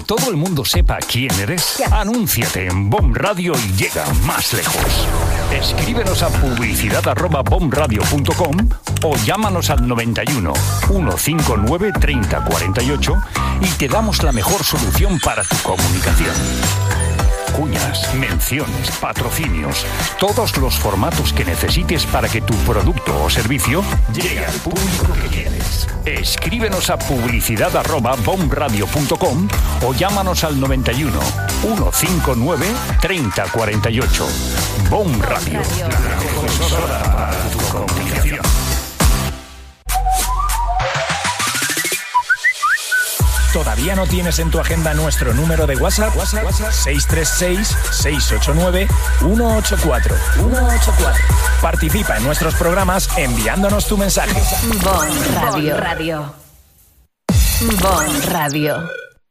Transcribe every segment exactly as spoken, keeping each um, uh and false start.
todo el mundo sepa quién eres, anúnciate en B O M Radio y llega más lejos. Escríbenos a publicidad arroba bomradio punto com o llámanos al noventa y uno, ciento cincuenta y nueve, treinta cuarenta y ocho y te damos la mejor solución para tu comunicación. Cuñas, menciones, patrocinios, todos los formatos que necesites para que tu producto o servicio llegue al público que quieres. Escríbenos a publicidad arroba bomradio punto com o llámanos al noventa y uno, ciento cincuenta y nueve, treinta cuarenta y ocho. B O M Radio, la mejor emisora para tu comunicación. ¿Todavía no tienes en tu agenda nuestro número de WhatsApp? WhatsApp, WhatsApp seis tres seis, seis ocho nueve, uno ocho cuatro. Participa en nuestros programas enviándonos tu mensaje. B O M Radio. Radio. B O M Radio.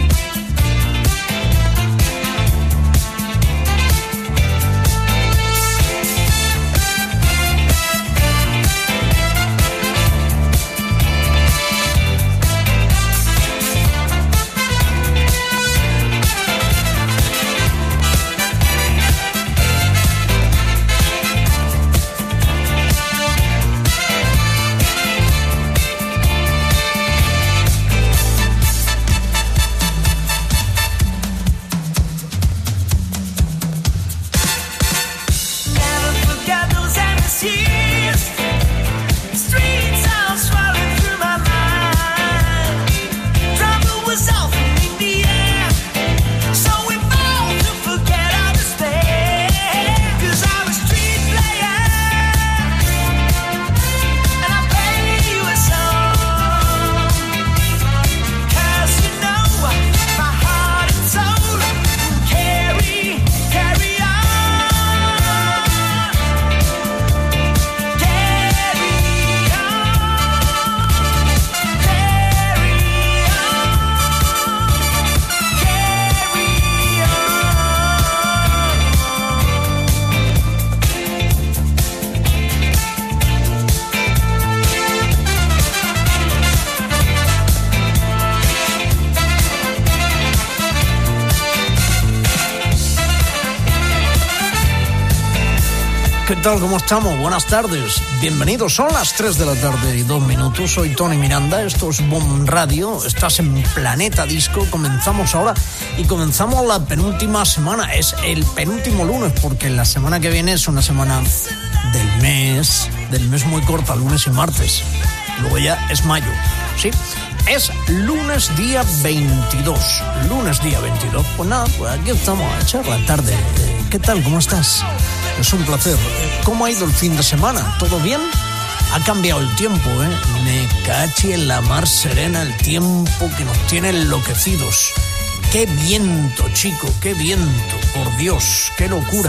¿Qué tal? ¿Cómo estamos? Buenas tardes. Bienvenidos. Son las tres de la tarde y dos minutos. Soy Tony Miranda. Esto es B O M Radio. Estás en Planeta Disco. Comenzamos ahora y comenzamos la penúltima semana. Es el penúltimo lunes porque la semana que viene es una semana del mes, del mes muy corta, lunes y martes. Luego ya es mayo, ¿sí? Es lunes día veintidós. Lunes día veintidós. Pues nada, pues aquí estamos a echar la tarde. ¿Qué tal? ¿Cómo estás? Es un placer. ¿Cómo ha ido el fin de semana? ¿Todo bien? Ha cambiado el tiempo, ¿eh? Me cachi en la mar serena el tiempo que nos tiene enloquecidos. ¡Qué viento, chico! ¡Qué viento! Por Dios, qué locura.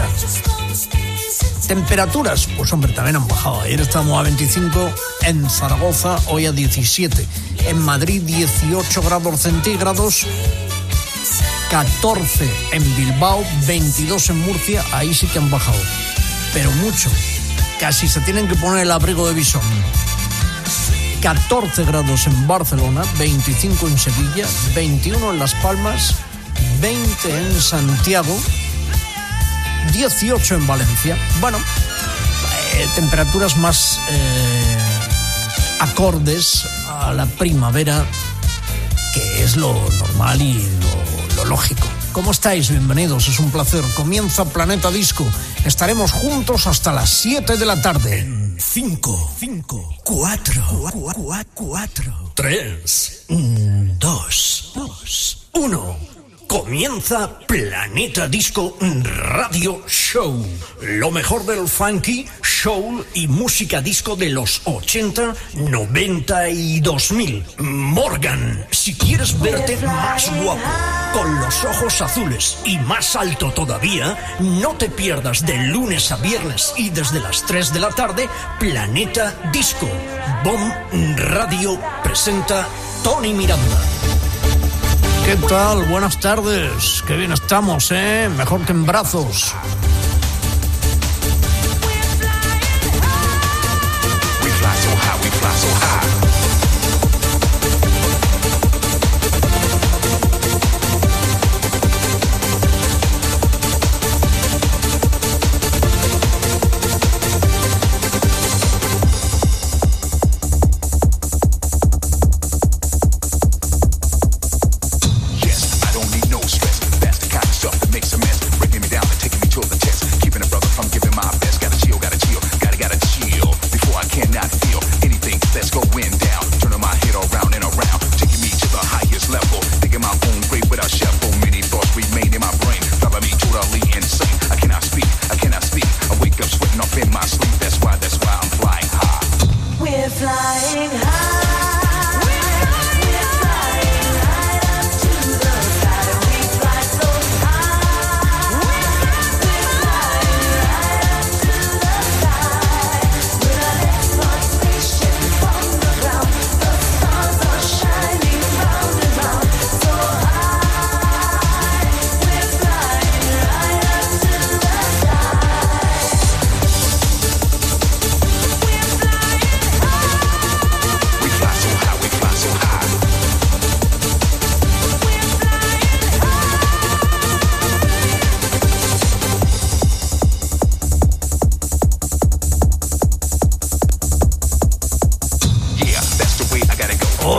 Temperaturas, pues hombre, también han bajado. Ayer estábamos a veinticinco en Zaragoza, hoy a diecisiete. En Madrid, dieciocho grados centígrados. catorce en Bilbao, veintidós en Murcia, ahí sí que han bajado, pero mucho, casi se tienen que poner el abrigo de bisón. catorce grados en Barcelona, veinticinco en Sevilla, veintiuno en Las Palmas, veinte en Santiago, dieciocho en Valencia. Bueno, eh, temperaturas más eh, acordes a la primavera, que es lo normal y lo Lo lógico. ¿Cómo estáis? Bienvenidos, es un placer. Comienza Planeta Disco. Estaremos juntos hasta las siete de la tarde. En cinco, cinco, cuatro, cuatro, tres, dos, dos, uno. Comienza Planeta Disco Radio Show. Lo mejor del funky, soul y música disco de los ochenta, noventa y dos mil. Morgan, si quieres verte más guapo, con los ojos azules y más alto todavía, no te pierdas de lunes a viernes y desde las tres de la tarde, Planeta Disco. B O M Radio presenta Tony Miranda. ¿Qué tal? Buenas tardes. Qué bien estamos, ¿eh? Mejor que en brazos. We fly so high, we fly so high.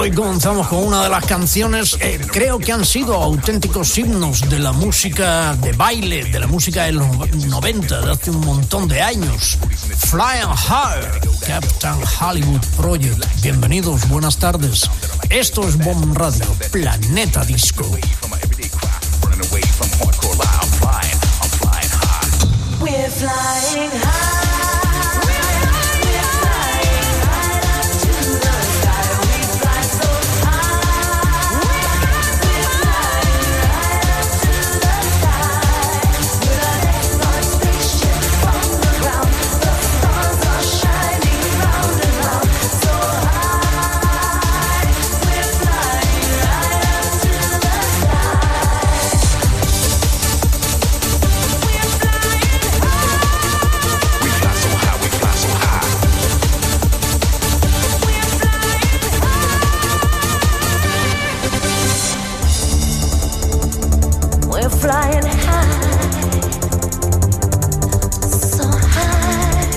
Hoy comenzamos con una de las canciones, eh, creo que han sido auténticos himnos de la música de baile, de la música de los noventa, de hace un montón de años. Flying High, Captain Hollywood Project. Bienvenidos, buenas tardes. Esto es Bomb Radio, Planeta Disco. We're flying high. Flying high, so high,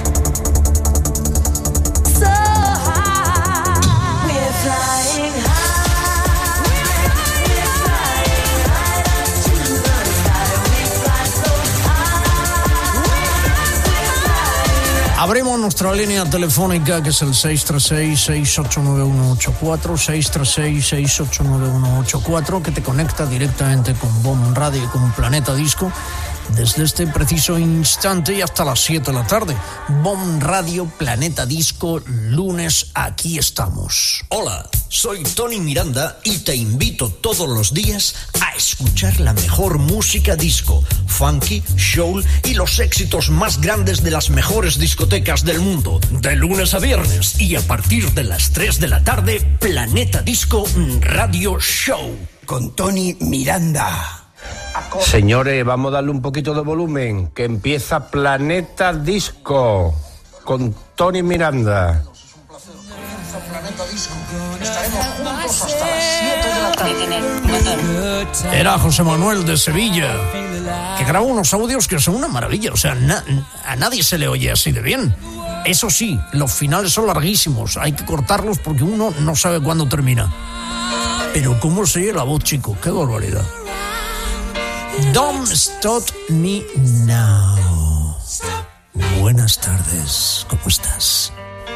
so high. We're flying high, we're flying high up to the sky. We fly so high, we're flying. Abrimos nuestra línea telefónica, que es el seis tres seis, seis ocho nueve uno ocho cuatro, seis tres seis, seis ocho nueve uno ocho cuatro, que te conecta directamente con Bomb Radio y con Planeta Disco desde este preciso instante y hasta las siete de la tarde. Bomb Radio, Planeta Disco, lunes, aquí estamos. Hola, soy Tony Miranda y te invito todos los días a escuchar la mejor música disco, funky, soul y los éxitos más grandes de las mejores discotecas del mundo. De lunes a viernes y a partir de las tres de la tarde, Planeta Disco Radio Show. Con Tony Miranda. Señores, vamos a darle un poquito de volumen, que empieza Planeta Disco con Tony Miranda. Planeta Disco. Estaremos juntos hasta las siete de la tarde. Era José Manuel de Sevilla, que grabó unos audios que son una maravilla. O sea, na- a nadie se le oye así de bien. Eso sí, los finales son larguísimos. Hay que cortarlos porque uno no sabe cuándo termina. Pero cómo se oye la voz, chico, qué barbaridad. Don't Stop Me Now. Buenas tardes, ¿cómo estás?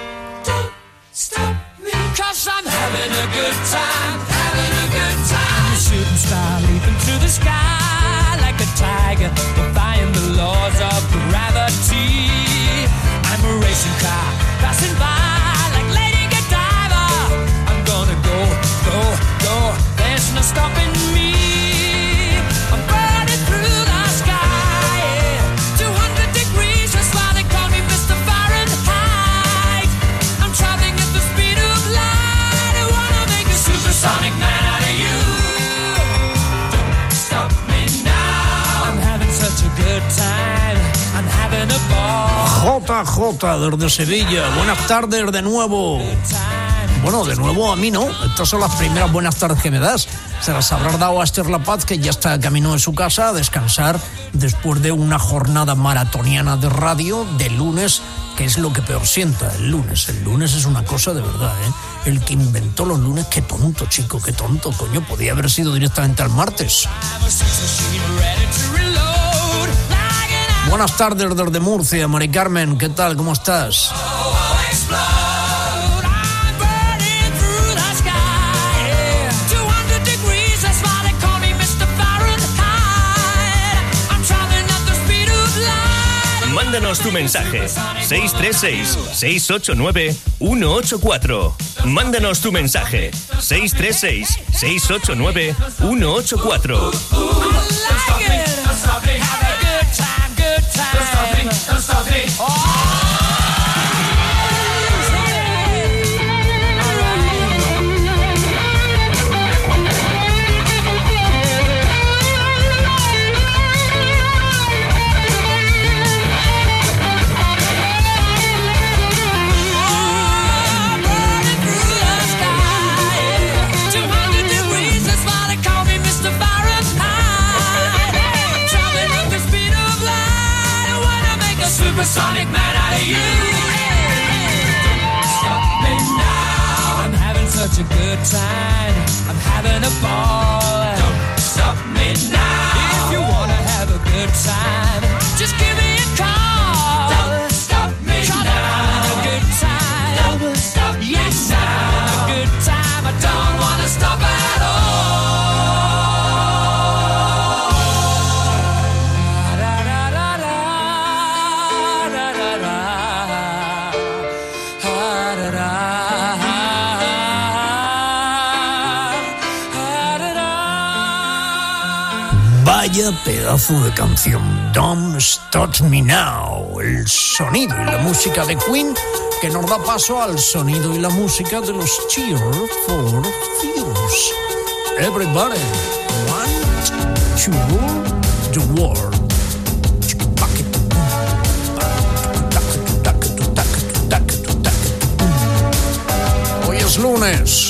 Cause I'm having a good time, having a good time. I'm a shooting star leaping through the sky like a tiger, defying the laws of gravity. I'm a racing car passing by like Lady Godiva. I'm gonna go, go, go. There's no stopping me. I'm burning through the sky, yeah. two hundred degrees, that's why they call me Mister Fahrenheit. I'm traveling at the speed of light. I wanna make a supersonic man out of you. Don't stop me now. I'm having such a good time. I'm having a ball. J J desde Sevilla, buenas tardes de nuevo. Bueno, de nuevo a mí no, estas son las primeras buenas tardes que me das. Se las habrás dado a Esther La Paz, que ya está a camino de su casa a descansar después de una jornada maratoniana de radio de lunes, que es lo que peor sienta, el lunes. El lunes es una cosa de verdad, ¿eh? El que inventó los lunes, qué tonto, chico, qué tonto, coño, podía haber sido directamente al martes. Buenas tardes desde Murcia, Mari Carmen, ¿qué tal? ¿Cómo estás? Mándanos tu mensaje seis tres seis, seis ocho nueve, uno ocho cuatro. Mándanos tu mensaje seis tres seis, seis ocho nueve, uno ocho cuatro. Supersonic man out of you. Stop me now. I'm having such such a good time. I'm having a ball. Don't stop me now. If you wanna have a good time, just give me a call. Don't stop me now. I'm having a good time. Don't stop me yes, now. I'm having a good time. I don't wanna stop at all. Vaya pedazo de canción, Don't Stop Me Now, el sonido y la música de Queen que nos da paso al sonido y la música de los Cheer for Fears. Everybody want to rule the world. Hoy es lunes.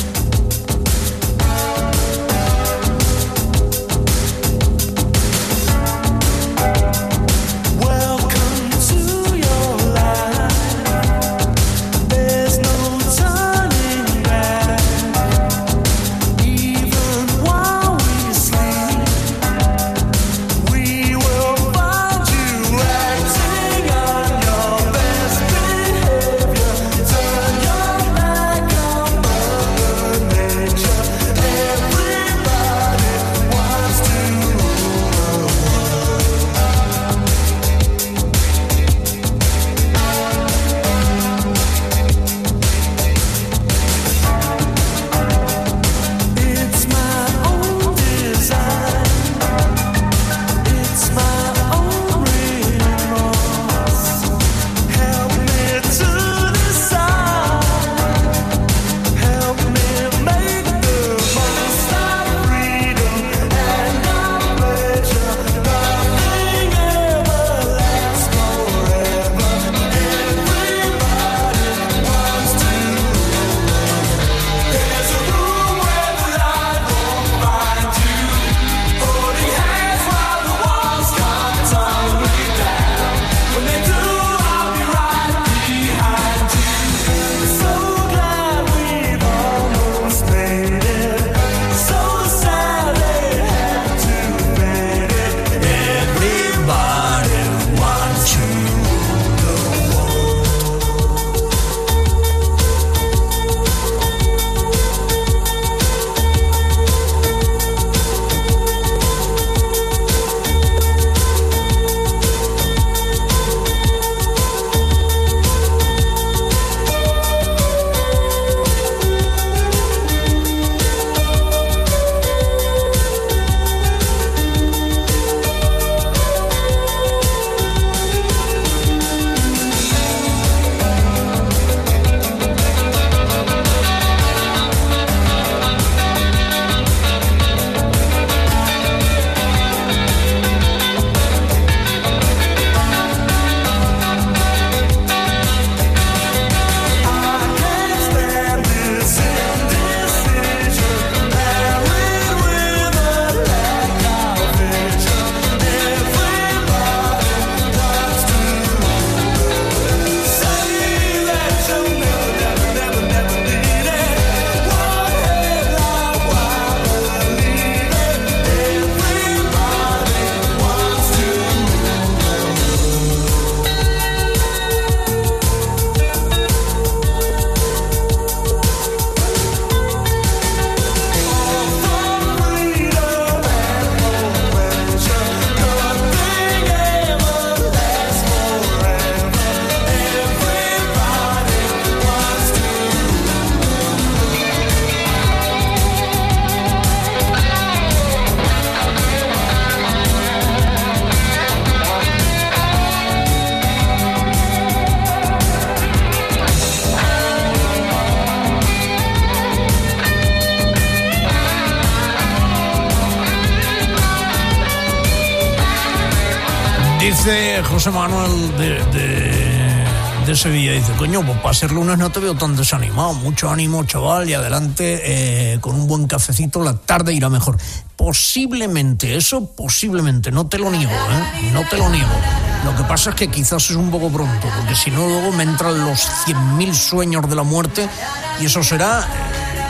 Dice José Manuel de, de, de Sevilla, dice, coño, pues para ser lunes no te veo tan desanimado, mucho ánimo, chaval, y adelante, eh, con un buen cafecito la tarde irá mejor. Posiblemente, eso posiblemente, no te lo niego, ¿eh? No te lo niego. Lo que pasa es que quizás es un poco pronto, porque si no luego me entran los cien mil sueños de la muerte y eso será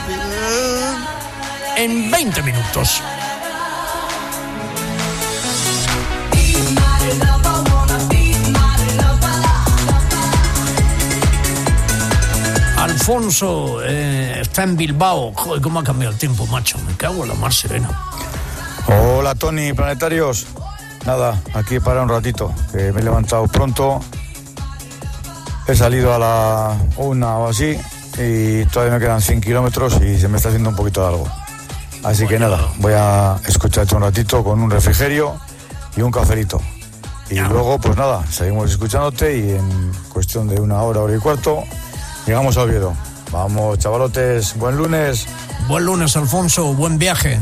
en veinte minutos. Alfonso eh, está en Bilbao. Joder, cómo ha cambiado el tiempo, macho. Me cago en la mar serena. Hola, Tony, planetarios. Nada, aquí para un ratito, que me he levantado pronto. He salido a la una o así y todavía me quedan cien kilómetros y se me está haciendo un poquito de algo. Así que nada, voy a escucharte un ratito con un refrigerio y un cafelito. Y luego, pues nada, seguimos escuchándote y en cuestión de una hora, hora y cuarto, llegamos a Oviedo. Vamos, chavalotes, buen lunes. Buen lunes, Alfonso, buen viaje.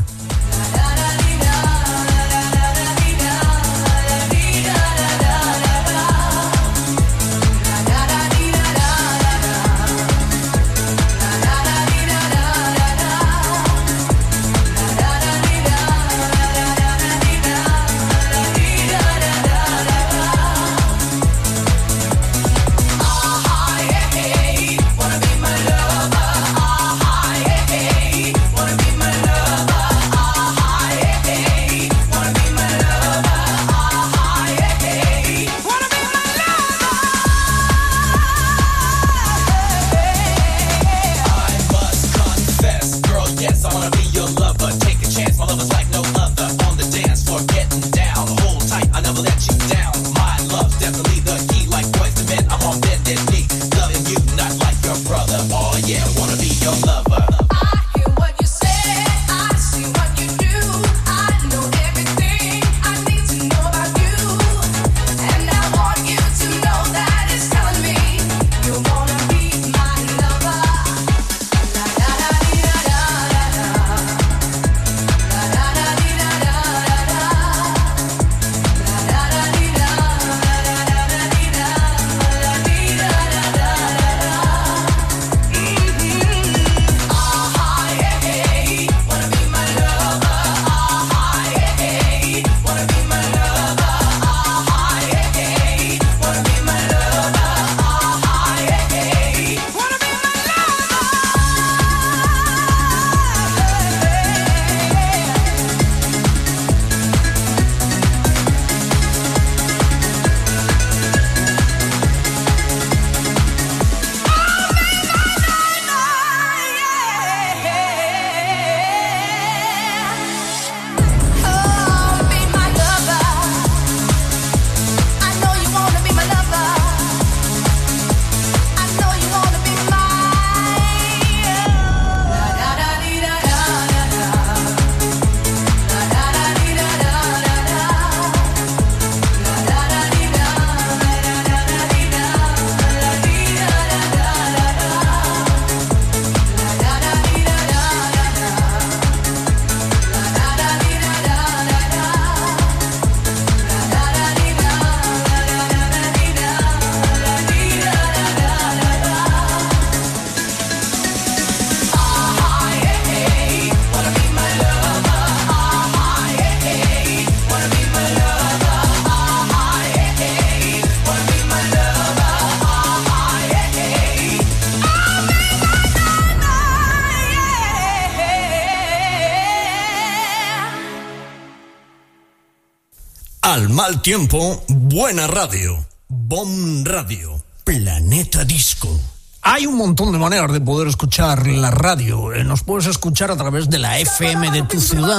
Al mal tiempo, buena radio. Bom Radio, Planeta Disco. Hay un montón de maneras de poder escuchar la radio. Eh, Nos puedes escuchar a través de la F M de tu ciudad.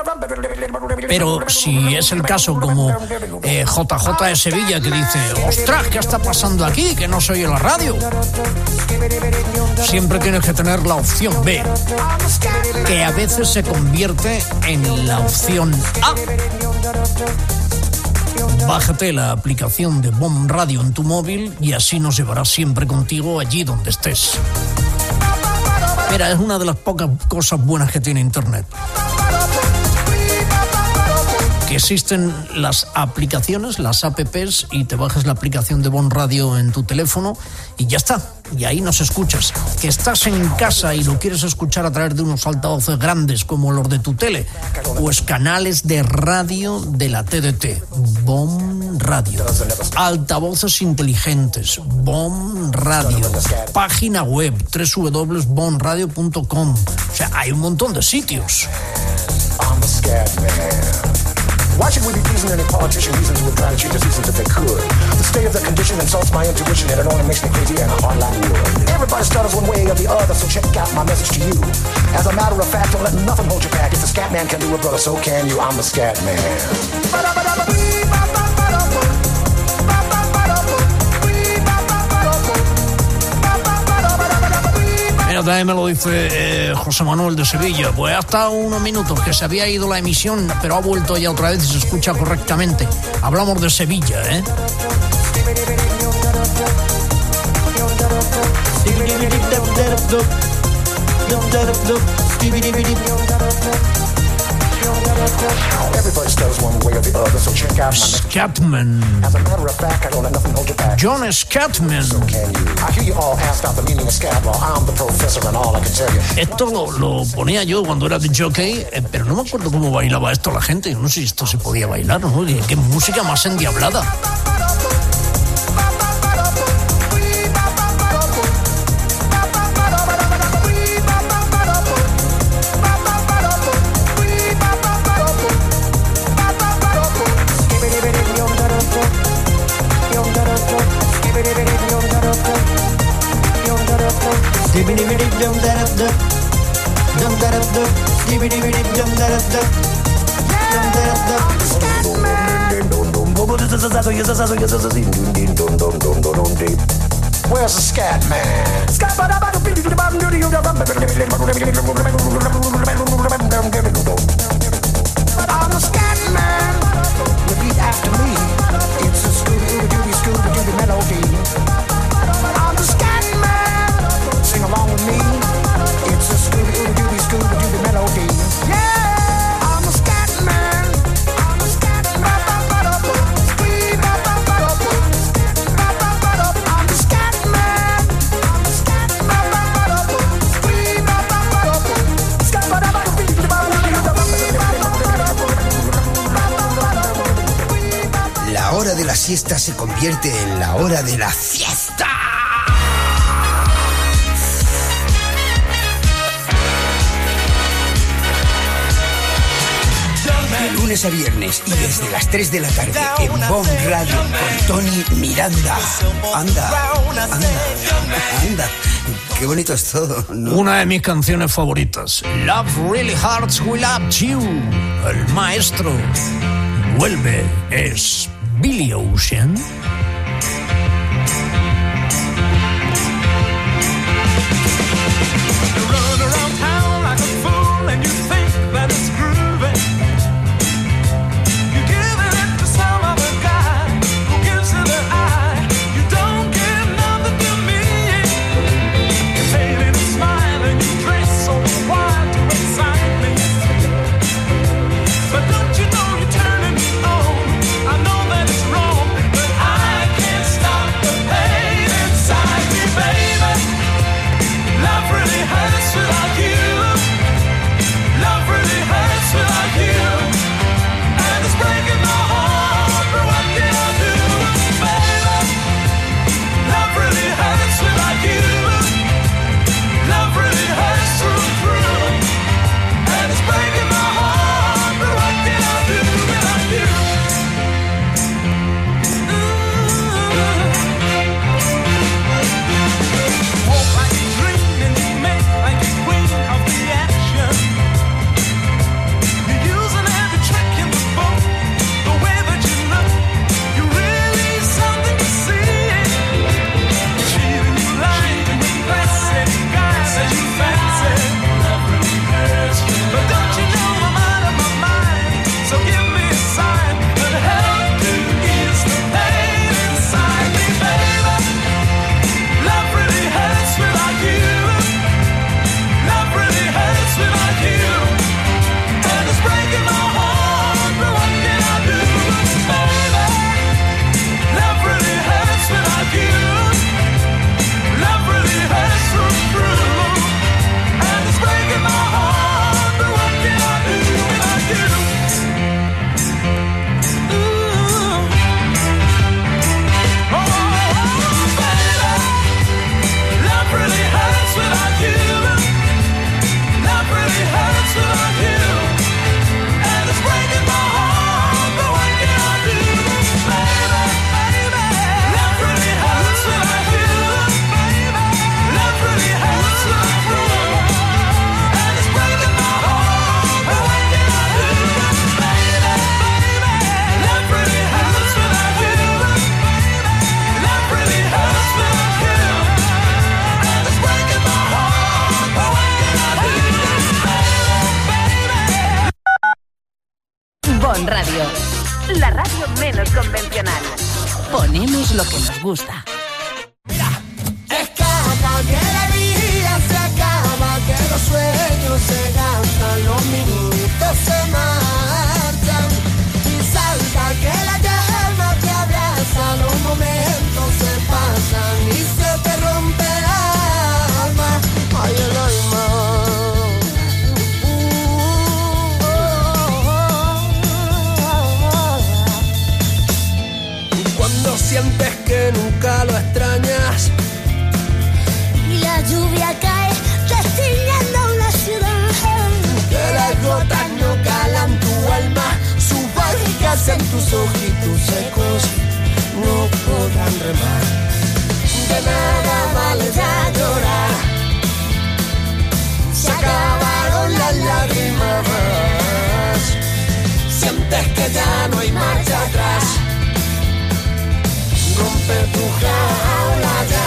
Pero si es el caso como eh, J J de Sevilla, que dice: ostras, ¿qué está pasando aquí? Que no se oye la radio. Siempre tienes que tener la opción B, que a veces se convierte en la opción A. Bájate la aplicación de Bom Radio en tu móvil y así nos llevarás siempre contigo allí donde estés. Mira, es una de las pocas cosas buenas que tiene Internet. que existen las aplicaciones, las apps, y te bajas la aplicación de Bon Radio en tu teléfono y ya está. Y ahí nos escuchas. Que estás en casa y lo quieres escuchar a través de unos altavoces grandes como los de tu tele, pues canales de radio de la T D T, Bon Radio. Altavoces inteligentes, Bon Radio. Página web, doble u doble u doble u punto bon radio punto com. O sea, hay un montón de sitios. Why should we be pleasing any politician? Reasons would try to cheat the seasons if they could. The state of the condition insults my intuition, and it only makes me crazy and hard like wood. Everybody stutters one way or the other, so check out my message to you. As a matter of fact, don't let nothing hold you back. If the scat man can do it, brother, so can you. I'm the scat man. Mira, también me lo dice eh, José Manuel de Sevilla. Pues hasta unos minutos que se había ido la emisión, pero ha vuelto ya otra vez y se escucha correctamente. Hablamos de Sevilla, ¿eh? Scatman. John Scatman. Esto lo, lo ponía yo cuando era de jockey, eh, pero no me acuerdo cómo bailaba esto la gente. No sé si esto se podía bailar, ¿no? Qué música más endiablada. Where's the scat man? I'm the scat man. Repeat after me. It's a Scooby-Dooby, Scooby-Dooby melody. I'm the scat man. Sing along with me. It's a Scooby-Dooby, Scooby-Dooby melody. Yeah, I'm the scat man. I'm the scat man. I'm the scat man. La hora de la siesta se convierte en la hora de la fiesta. De lunes a viernes y desde las tres de la tarde en Bon Radio con Tony Miranda. Anda, anda, anda. Qué bonito es todo, ¿no? Una de mis canciones favoritas, Love Really Hurts, We Love You. El maestro vuelve, es Billy Ocean. But don't you know you're turning me on? I know that it's wrong, but I la radio menos convencional. Ponemos lo que nos gusta. Escapa que la vida se acaba, que los sueños se gastan, los minutos se marchan. Y salta que la llama te abraza, los momentos se pasan y se te rompe el alma. Ay, el alma. Cuando sientes que nunca lo extrañas Y la lluvia cae destiñendo una ciudad. que las gotas no calan tu alma, sus barricas en tus ojitos secos no podrán remar. De nada vale ya llorar, se acabaron las lágrimas. Sientes que ya no hay marcha atrás, rompe tu jaula ya.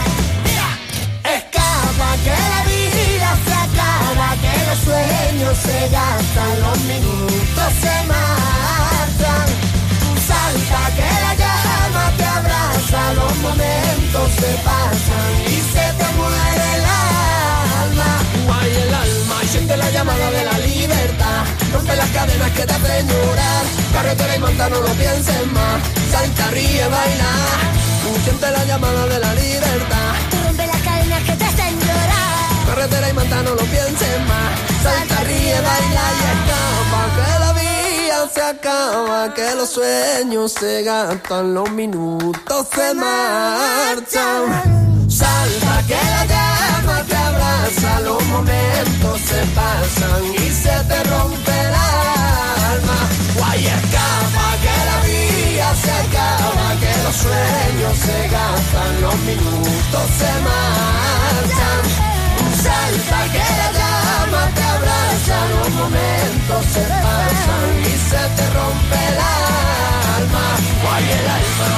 Escapa que la vida se acaba, que los sueños se gastan, los minutos se marchan. Salta que la llama te abraza, los momentos se pasan y se te muere el alma. Guay el alma y siente la llamada de la libertad, rompe las cadenas que te hacen llorar. Carretera y manta, no lo pienses más, salta, ríe, baila. Siente la llamada de la libertad, Rompe las cadenas que te hacen llorar. carretera y manta, no lo pienses más, salta, ríe, baila y escapa. Que la vida se acaba, que los sueños se gastan, los minutos se marchan. Salta que la llama te abraza, los momentos se pasan y se te rompe el alma. Guay, escapa que la vida se acaba, que los sueños se gastan, los minutos se marchan. Salta que la llama te abraza, los momentos se pasan y se te rompe el alma. Guay, el alma.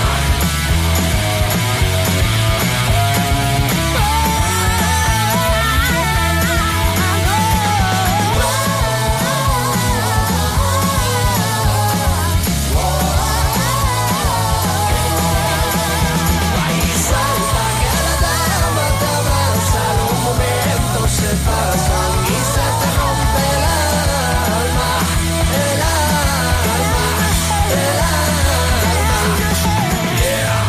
Se pasan y se te rompe el alma, el alma, el alma, yeah.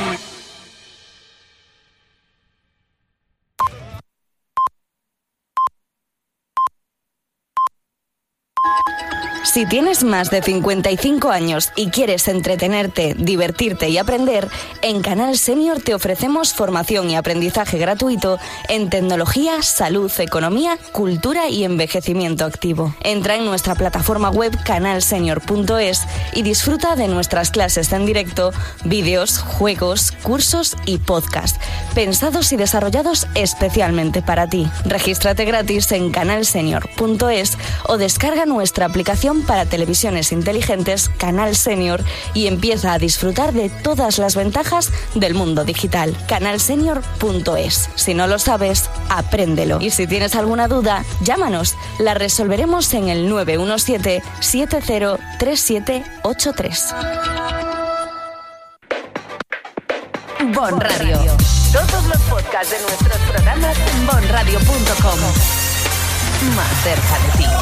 Si tienes más de cincuenta y cinco años y quieres entretenerte, divertirte y aprender, en Canal Senior te ofrecemos formación y aprendizaje gratuito en tecnología, salud, economía, cultura y envejecimiento activo. Entra en nuestra plataforma web canal senior punto es y disfruta de nuestras clases en directo, vídeos, juegos, cursos y podcast, pensados y desarrollados especialmente para ti. Regístrate gratis en canal senior punto es o descarga nuestra aplicación para televisiones inteligentes Canal Senior y empieza a disfrutar de todas las ventajas del mundo digital. canal senior punto es. Si no lo sabes, apréndelo. Y si tienes alguna duda, llámanos. La resolveremos en el nueve uno siete, siete cero tres siete ocho tres. Bon Radio. Todos los podcasts de nuestros programas en bon radio punto com. Más cerca de ti.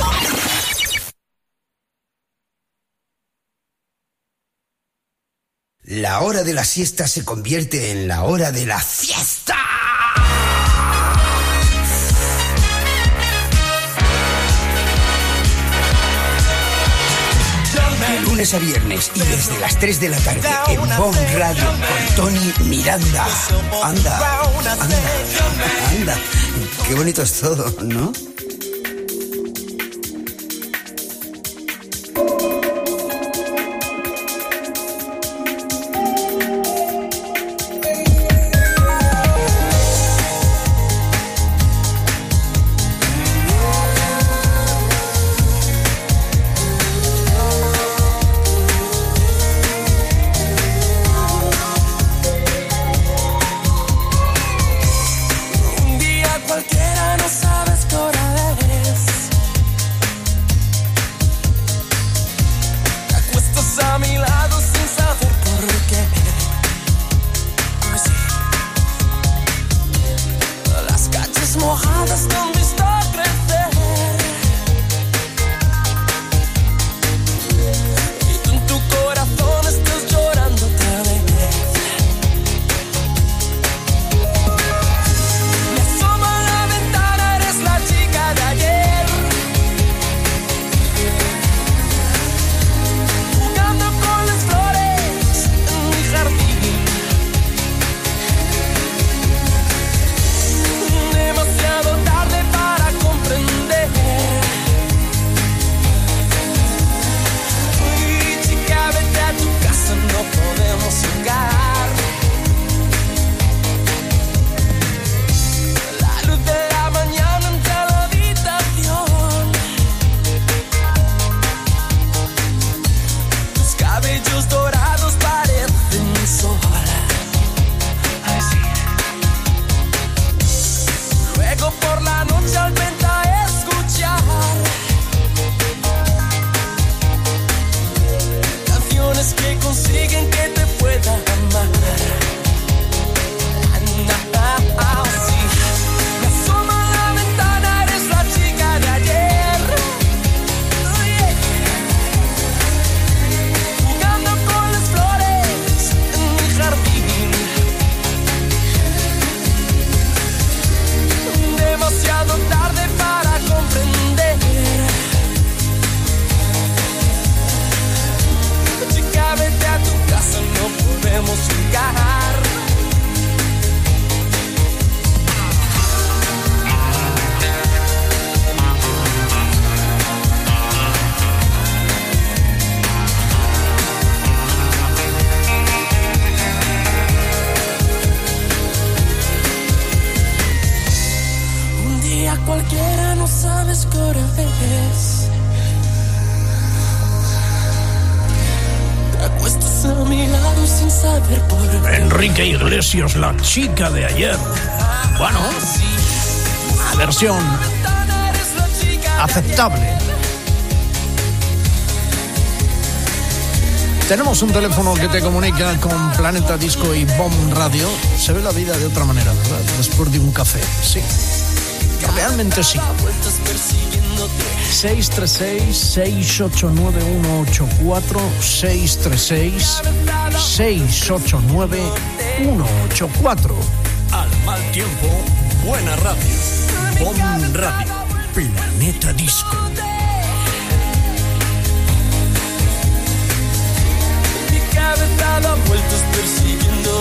La hora de la siesta se convierte en la hora de la fiesta. De lunes a viernes y desde las tres de la tarde en Bon Radio con Tony Miranda. Anda, anda, anda. Qué bonito es todo, ¿no? Cualquiera, no sabes qué hora sabes qué hora es. Te acuestas a mi lado sin saber por qué. Enrique Iglesias, la chica de ayer. Bueno, una versión aceptable. Tenemos un teléfono que te comunica con Planeta Disco y Bomb Radio. Se ve la vida de otra manera, ¿verdad? Después de un café, sí. Realmente sí. seis tres seis, seis ocho nueve, uno ocho cuatro, seis tres seis, seis ocho nueve, uno ocho cuatro. Al mal tiempo, buena radio. Bomb Radio. Planeta Disco. Cabeza da vueltas persiguiendo.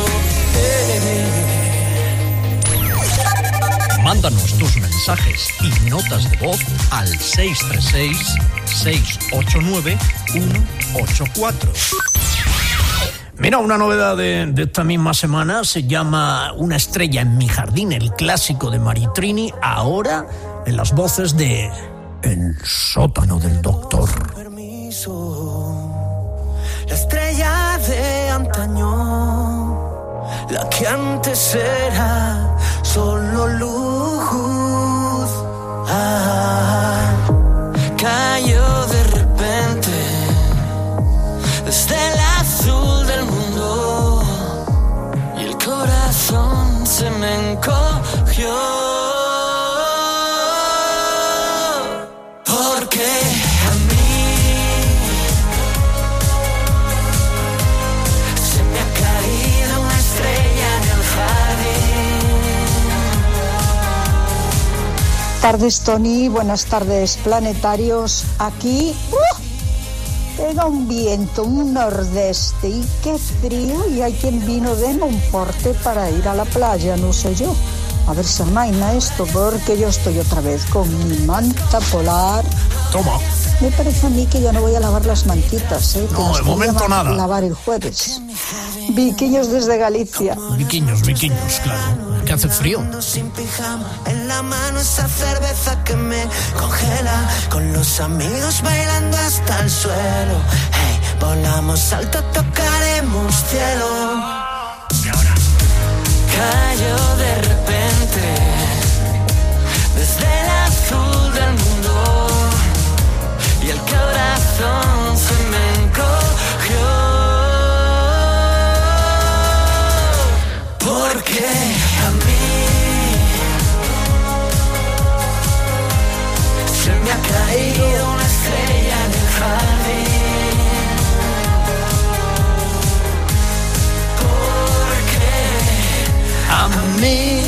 Mándanos tus mensajes y notas de voz al seis tres seis, seis ocho nueve, uno ocho cuatro. Mira, una novedad de, de esta misma semana se llama Una estrella en mi jardín, el clásico de Maritrini, ahora en las voces de El sótano del doctor. La estrella de antaño, la que antes era solo luz, ah, cayó de repente desde el azul del mundo y el corazón se me encogió. Porque a mí tardes, Tony. Buenas tardes, planetarios. Aquí ¡uh! pega un viento, un nordeste y qué frío. Y hay quien vino de Monforte para ir a la playa, no sé yo. A ver si amaina esto, porque yo estoy otra vez con mi manta polar. Toma. Me parece a mí que ya no voy a lavar las mantitas, ¿eh? No, de momento nada. Lavar el jueves. Viquiños desde Galicia. Viquiños, viquiños, claro. Que hace frío. Sin pijama, en la mano esa cerveza que me congela, con los amigos bailando hasta el suelo. Hey, volamos alto, tocaremos cielo. Y ahora cayó de repente desde el azul del mundo y el corazón se me encogió. Porque a mí se me ha caído una estrella en el jardín. Porque a mí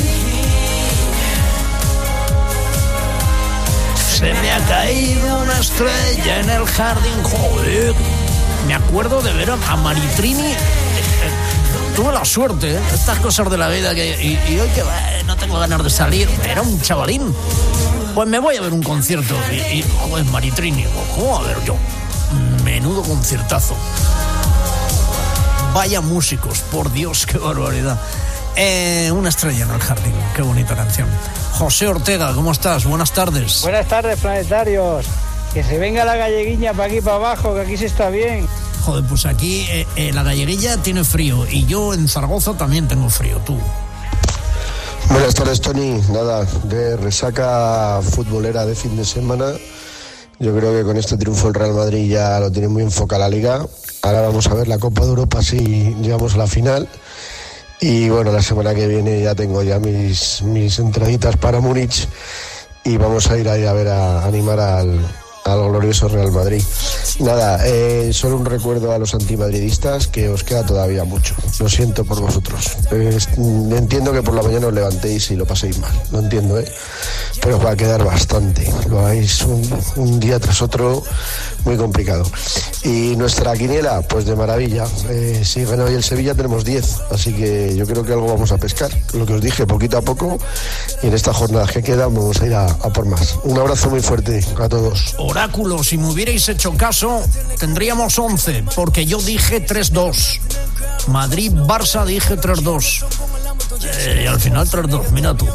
se me ha caído una estrella en el jardín. Joder, me acuerdo de ver a Maritrini. Tuve la suerte, ¿eh? Estas cosas de la vida que... Y, y hoy que eh, no tengo ganas de salir, era un chavalín. Pues me voy a ver un concierto. Y, y joder, Maritrini, ¿cómo a ver yo? Menudo conciertazo. Vaya músicos, por Dios, qué barbaridad. Eh, una estrella en el jardín, qué bonita canción. José Ortega, ¿cómo estás? Buenas tardes. Buenas tardes, planetarios. Que se venga la galleguiña para aquí, para abajo, que aquí se está bien. Joder, pues aquí eh, eh, la galleguilla tiene frío y yo en Zaragoza también tengo frío, tú. Buenas tardes, Tony. Nada, de resaca futbolera de fin de semana. Yo creo que con este triunfo el Real Madrid ya lo tiene muy enfocada la Liga. Ahora vamos a ver la Copa de Europa si llegamos a la final. Y bueno, la semana que viene ya tengo ya mis, mis entraditas para Múnich y vamos a ir ahí a ver a, a animar al... al glorioso Real Madrid. Nada, eh, solo un recuerdo a los antimadridistas que os queda todavía mucho. Lo siento por vosotros. Eh, entiendo que por la mañana os levantéis y lo paséis mal. Lo entiendo, ¿eh? Pero os va a quedar bastante. Lo hagáis un, un día tras otro muy complicado. Y nuestra quiniela, pues de maravilla. Eh, si gana hoy el Sevilla tenemos diez. Así que yo creo que algo vamos a pescar. Lo que os dije, poquito a poco. Y en esta jornada que queda vamos a ir a, a por más. Un abrazo muy fuerte a todos. Oráculo, si me hubierais hecho caso, tendríamos once, porque yo dije tres dos. Madrid-Barça dije tres dos. Eh, y al final tres dos, mira tú.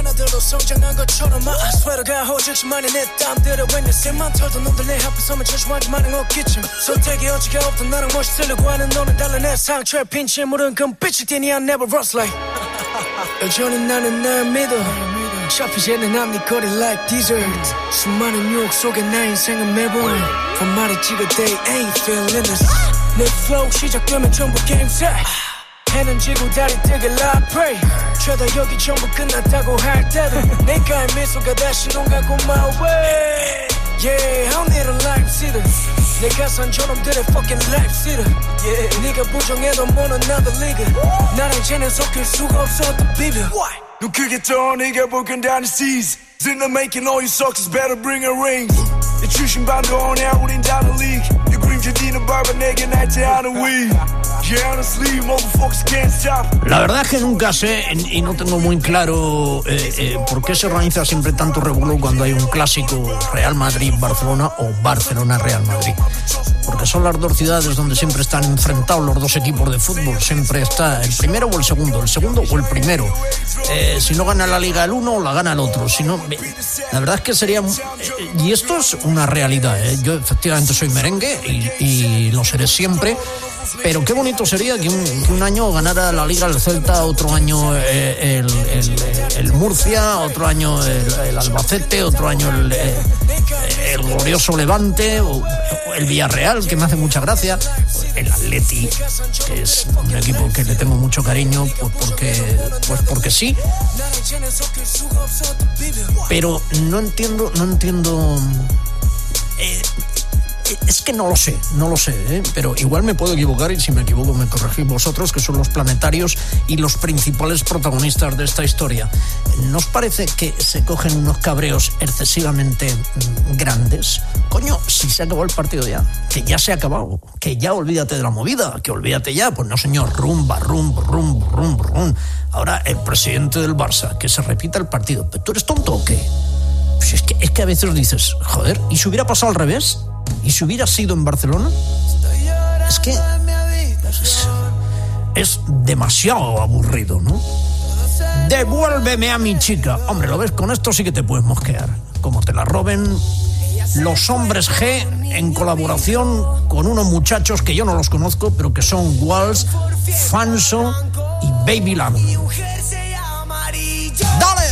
여전히 나는 날 믿어 샤프제는 난 네 거리 like dessert 수많은 유혹 속에 내 인생은 매번 한 마리 찍어 they ain't feeling this 내 flow 시작되면 전부 game set 해는 지고 다리 뜨게 like pray 죄다 여기 전부 끝났다고 할 때도 내가의 미소가 다시 농가고 my way Yeah, I don't need a life seater 내가 산 저놈들의 fucking life seater Yeah, 네가 부정해도 뭐 another league 나랑 쟤는 섞일 수가 없어 또 비벼 눈 크게 떠 네가 broken down the seas In the making all you suckers better bring a ring 내 출신 반도네 우린 다른 league 네 그림자 뒤는 밟아 내게 날때하는 we Yeah, honestly, motherfuckers can't stop La verdad es que nunca sé y no tengo muy claro eh, eh, por qué se organiza siempre tanto revuelo cuando hay un clásico Real Madrid-Barcelona o Barcelona-Real Madrid. Porque son las dos ciudades donde siempre están enfrentados los dos equipos de fútbol. Siempre está el primero o el segundo, el segundo o el primero. Eh, si no gana la Liga el uno, la gana el otro. Si no, la verdad es que sería... Eh, y esto es una realidad. Eh. Yo efectivamente soy merengue y, y lo seré siempre. Pero qué bonito sería que un, que un año ganara la Liga el Celta, otro año eh, el, el, el Murcia, otro año el, el Albacete, otro año el, el glorioso Levante, o, o el Villarreal, que me hace mucha gracia, el Atleti, que es un equipo que le tengo mucho cariño, pues porque, pues porque sí. Pero no entiendo, no entiendo... Eh, Es que no lo sé, no lo sé, ¿eh? Pero igual me puedo equivocar y si me equivoco me corregís vosotros, que son los planetarios y los principales protagonistas de esta historia. ¿No os parece que se cogen unos cabreos excesivamente grandes? Coño, si se acabó el partido ya, que ya se ha acabado, que ya olvídate de la movida, que olvídate ya, pues no señor, rumba, rumba, rumba, rumba, rumba. Ahora el presidente del Barça, que se repita el partido, ¿pero tú eres tonto o qué? Pues es que, es que a veces dices, joder, ¿y si hubiera pasado al revés? ¿Y si hubiera sido en Barcelona? Es que es, es demasiado aburrido, ¿no? Devuélveme a mi chica. Hombre, ¿lo ves? Con esto sí que te puedes mosquear. Como te la roben los hombres G en colaboración con unos muchachos que yo no los conozco, pero que son Walls, Fanso y Baby Lam. ¡Dale!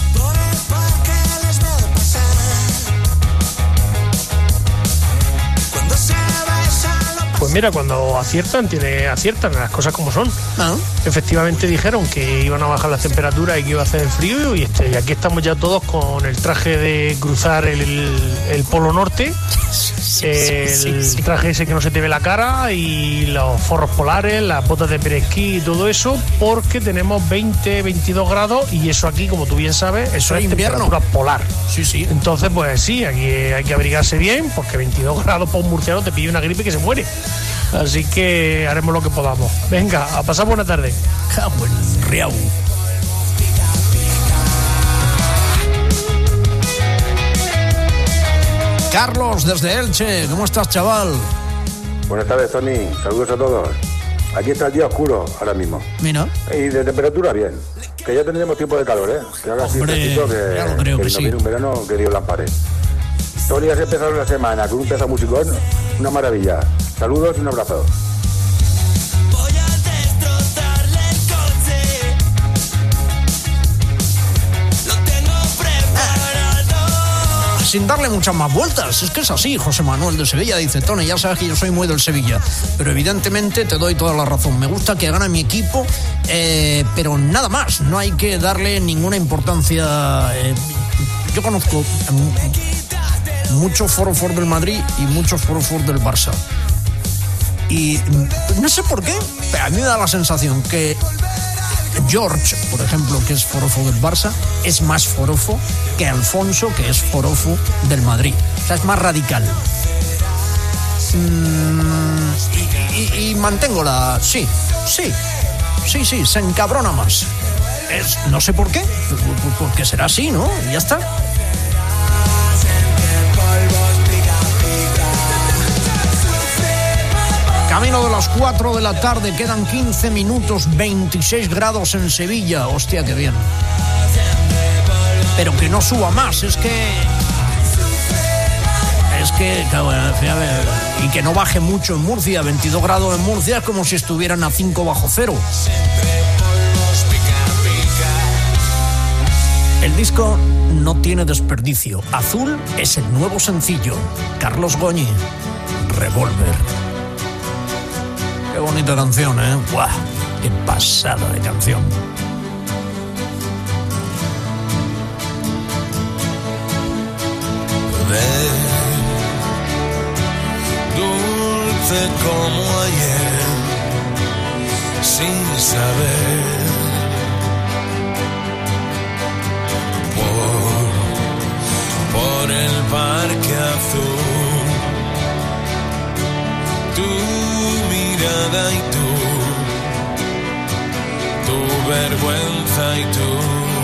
Pues mira, cuando aciertan, tiene, aciertan las cosas como son. ¿Ah? Efectivamente dijeron que iban a bajar las temperaturas y que iba a hacer frío y, este, y aquí estamos ya todos con el traje de cruzar el, el Polo Norte, sí, el sí, sí. traje ese que no se te ve la cara y los forros polares, las botas de peresquí y todo eso, porque tenemos veinte, veintidós grados y eso aquí, como tú bien sabes, eso es invierno. Temperatura polar. Sí, sí. Entonces, pues sí, aquí hay que abrigarse bien porque veintidós grados para un murciano te pide una gripe que se muere. Así que haremos lo que podamos. Venga, a pasar buena tarde. Cago en Riau. Carlos, desde Elche, ¿cómo estás, chaval? Buenas tardes, Tony. Saludos a todos. Aquí está el día oscuro ahora mismo. Mira. Y de temperatura bien. Que ya tendremos tiempo de calor, ¿eh? Que haga así fresquito, que, ya lo creo que, que no sí. viene un verano que Dios la ampare. Tony, has empezado la semana con un pedazo musicón, una maravilla. Saludos y un abrazo. Sin darle muchas más vueltas, es que es así. José Manuel de Sevilla dice: Tony, ya sabes que yo soy muy del Sevilla, pero evidentemente te doy toda la razón. Me gusta que gane mi equipo, eh, pero nada más, no hay que darle ninguna importancia. Eh, yo conozco eh, muchos forofos del Madrid y muchos forofos del Barça, y no sé por qué, pero a mí me da la sensación que George, por ejemplo, que es forofo del Barça, es más forofo que Alfonso, que es forofo del Madrid. O sea, es más radical. Mm, y, y, y mantengo la... Sí, sí, sí, sí, se encabrona más. Es, no sé por qué, porque será así, ¿no? Y ya está. Camino de las cuatro de la tarde, quedan quince minutos, veintiséis grados en Sevilla. Hostia, qué bien. Pero que no suba más, es que... Es que, y que no baje mucho en Murcia. veintidós grados en Murcia es como si estuvieran a cinco bajo cero. El disco no tiene desperdicio. Azul es el nuevo sencillo. Carlos Goñi, Revólver. Qué bonita canción, ¿eh? ¡Buah! ¡Qué pasada de canción! Ven, dulce como ayer, sin saber. Por, por el parque azul, tu mirada y tú, tu vergüenza y tú,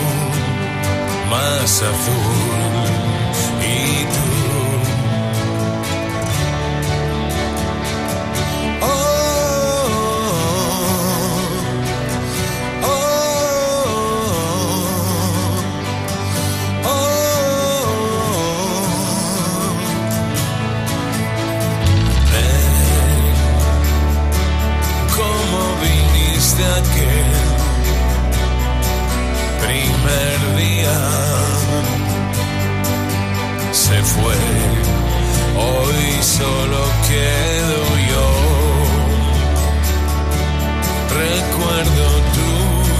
más azul y tú. Aquel primer día se fue, hoy solo quedo yo. Recuerdo tú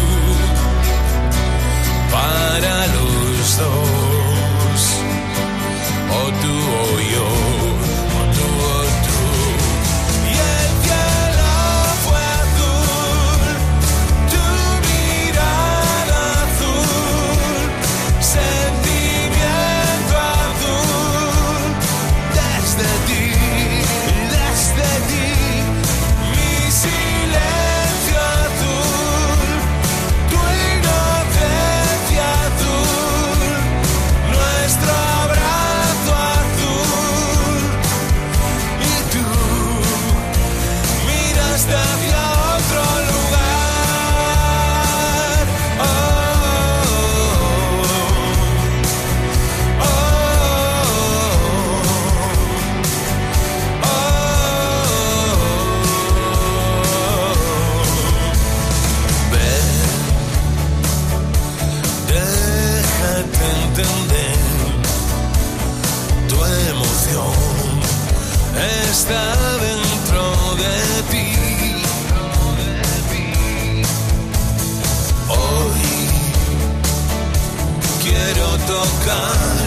para los dos, o tú o yo, o tú o tú. Y el cielo fue azul, tu mirada azul, sentimiento azul, desde ti, desde ti, mi silencio azul, tu inocencia azul, nuestro abrazo azul, y tú miraste hacia otro lugar. Oh, oh, oh. Ven, déjate entender, tu emoción está dentro de ti. Hoy quiero tocar,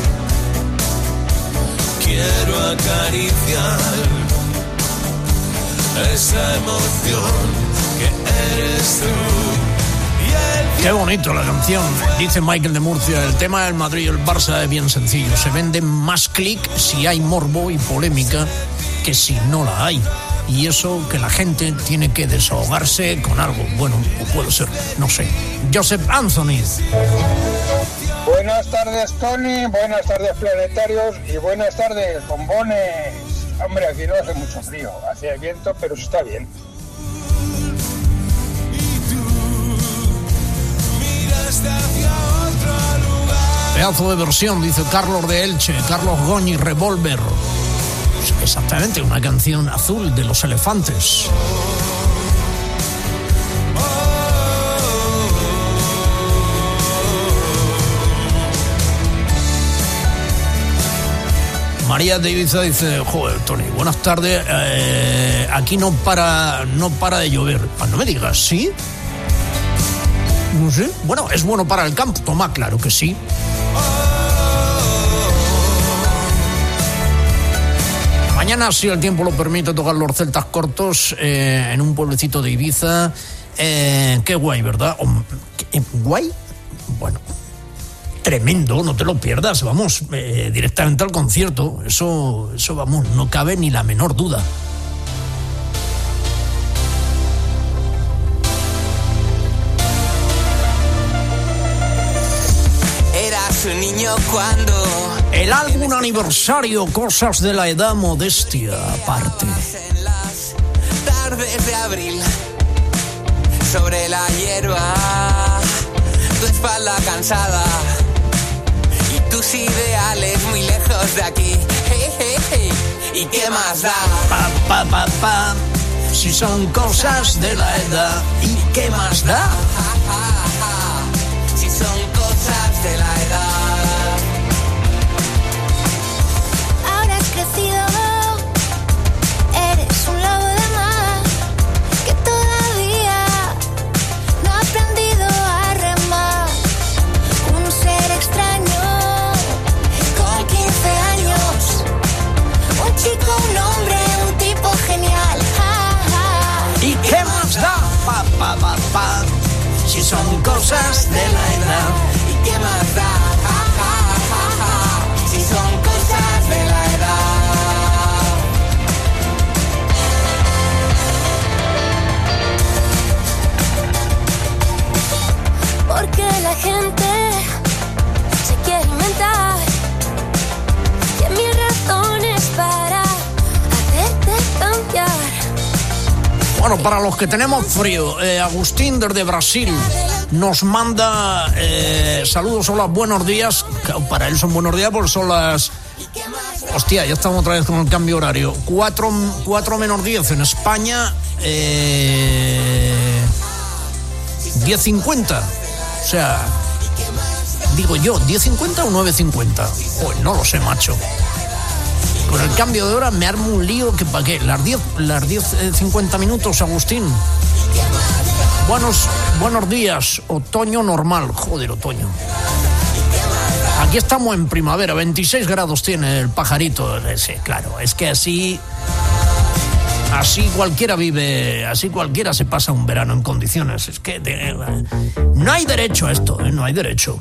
quiero acariciar esa emoción que eres tú. Y el Qué bonito la canción, dice Michael de Murcia. El tema del Madrid y el Barça es bien sencillo. Se vende más clic si hay morbo y polémica que si no la hay. Y eso que la gente tiene que desahogarse con algo. Bueno, o puede ser, no sé. Joseph Anthony. Buenas tardes, Tony. Buenas tardes, planetarios. Y buenas tardes, bombones. Hombre, aquí no hace mucho frío. Hace viento, pero está bien. Pedazo de versión, dice Carlos de Elche. Carlos Goñi, Revólver. Exactamente, una canción azul de Los Elefantes. María de Ibiza dice, joder, Tony, buenas tardes. Eh, aquí no para, no para de llover. Ah, no me digas, ¿sí? No sé. Bueno, es bueno para el campo, toma, claro que sí. Mañana, si el tiempo lo permite, tocar los Celtas Cortos eh, en un pueblecito de Ibiza. Eh, qué guay, ¿verdad? Oh, ¿qué, ¿Guay? Bueno, tremendo, no te lo pierdas, vamos, eh, directamente al concierto. Eso, eso, vamos, no cabe ni la menor duda. Eras un niño cuando... El álbum aniversario, Cosas de la Edad Modestia, aparte. desde abril, sobre la hierba, tu espalda cansada y tus ideales muy lejos de aquí. Hey, hey, hey. ¿Y qué más da? Pa, pa, pa, pa. Si son cosas de la edad, ¿y qué más da? Si son cosas de la edad. Ahora has crecido, eres un lobo de mar que todavía no ha aprendido a remar. Un ser extraño con quince años, un chico, un hombre, un tipo genial. ¿Y qué más da? Pa, pa, pa, pa. Si son cosas de la edad. ¿Y qué más da? Ja, ja, ja, ja. Si son cosas de la edad. Porque la gente se quiere inventar que mil razones para hacerte cambiar. Bueno, para los que tenemos frío, eh, Agustín desde Brasil nos manda eh, saludos, hola, buenos días. Para él son buenos días porque son las... Hostia, ya estamos otra vez con el cambio horario. cuatro menos diez en España, eh, diez cincuenta. O sea, digo yo, ¿diez cincuenta o nueve cincuenta? Pues no lo sé, macho. Con el cambio de hora me armo un lío que para qué. Las diez, las diez cincuenta minutos, Agustín. Buenos, buenos días, otoño normal. Joder, otoño. Aquí estamos en primavera, veintiséis grados tiene el pajarito. Sí, claro, es que así... Así cualquiera vive, así cualquiera se pasa un verano en condiciones. Es que de, no hay derecho a esto, ¿eh? No hay derecho.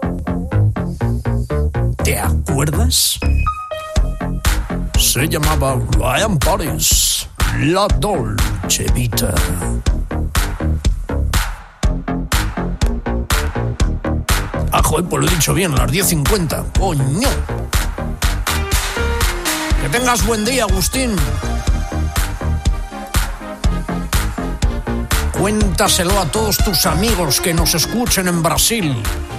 ¿Te acuerdas? Se llamaba Ryan Paris, La Dolce Vita. Ah, joder, pues lo he dicho bien, las diez cincuenta. ¡Coño! Que tengas buen día, Agustín. Cuéntaselo a todos tus amigos que nos escuchen en Brasil.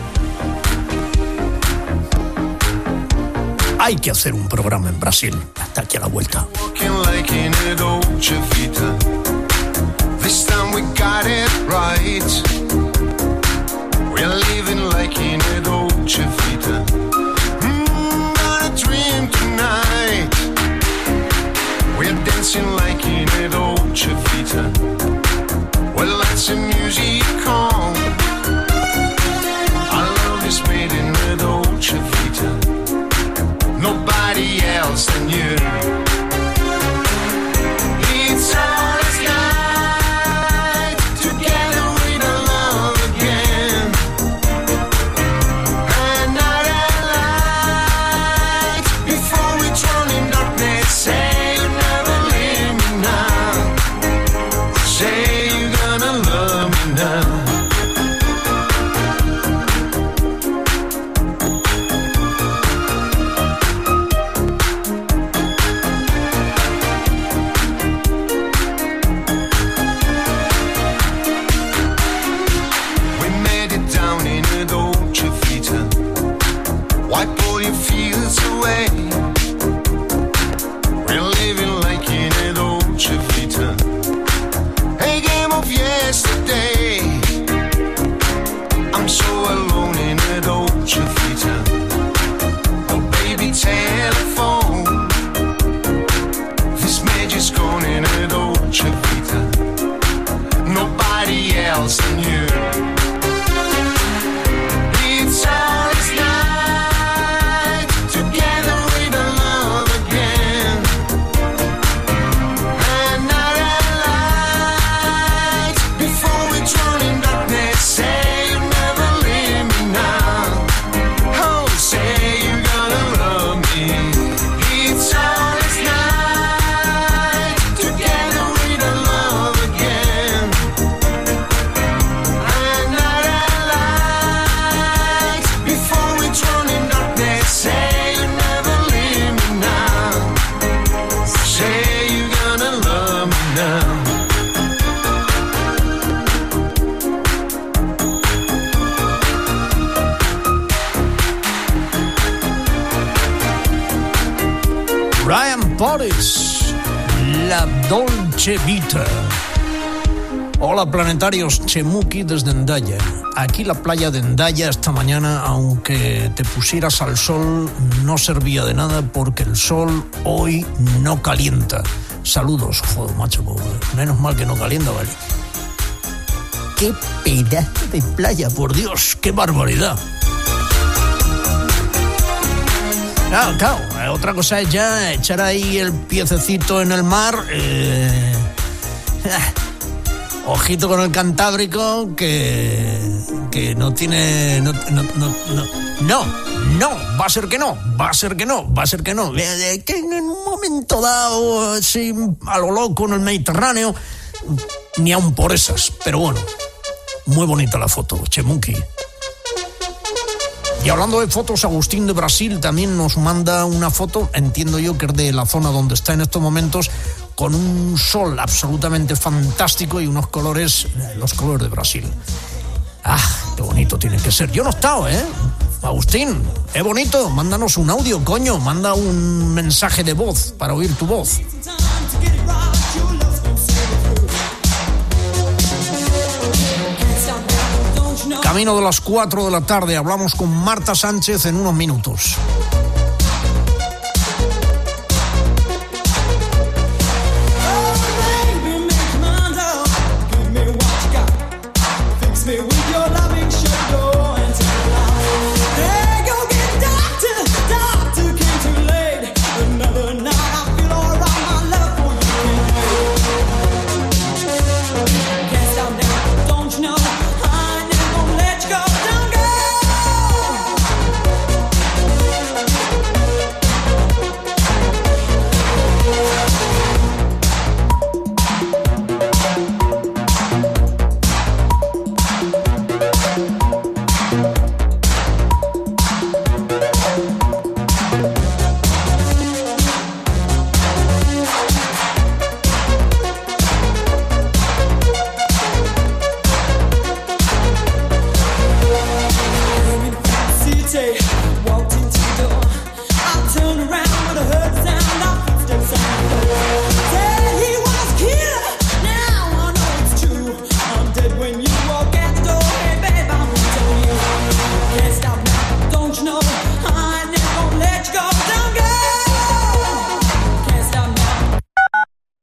Hay que hacer un programa en Brasil. Hasta aquí a la vuelta. This time we got it right. We're living like in a Dolce Vita. Mm, gonna dream tonight. We're dancing like in a Dolce Vita. Well, that's the music on. Our love is made in a Dolce Vita. Nobody else than you. It's all this night together with our love again. Another light before we drown in darkness. Say you never leave me now. Say you're gonna love me now. Wipe all your fears away. We're living like in a Dolce Vita. A game of yesterday. I'm so alone in a Dolce Vita. Oh baby, telephone. This magic's gone in a Dolce Vita. Nobody else than you. It's all this night together with our love again. Another light before we drown in darkness. Say you never leave me now. Oh, say you're gonna love me. It's all this night together with our Gales, la Dolce Vita. Hola planetarios, Chemuki desde Hendaya. Aquí la playa de Hendaya esta mañana, aunque te pusieras al sol, no servía de nada porque el sol hoy no calienta. Saludos, joder, macho, menos mal que no calienta, ¿vale? ¡Qué pedazo de playa, por Dios! ¡Qué barbaridad! Claro, claro, otra cosa es ya echar ahí el piececito en el mar. Eh... Ojito con el Cantábrico, que, que no tiene... No, no, no, no, no, no, va a ser que no, va a ser que no, va a ser que no. Que en un momento dado, así, a lo loco en el Mediterráneo, ni aun por esas. Pero bueno, muy bonita la foto, Chemuki. Y hablando de fotos, Agustín de Brasil también nos manda una foto, entiendo yo que es de la zona donde está en estos momentos, con un sol absolutamente fantástico y unos colores, los colores de Brasil. ¡Ah, qué bonito tiene que ser! Yo no he estado, ¿eh? Agustín, es bonito, mándanos un audio, coño, manda un mensaje de voz para oír tu voz. Camino de las cuatro de la tarde, hablamos con Marta Sánchez en unos minutos.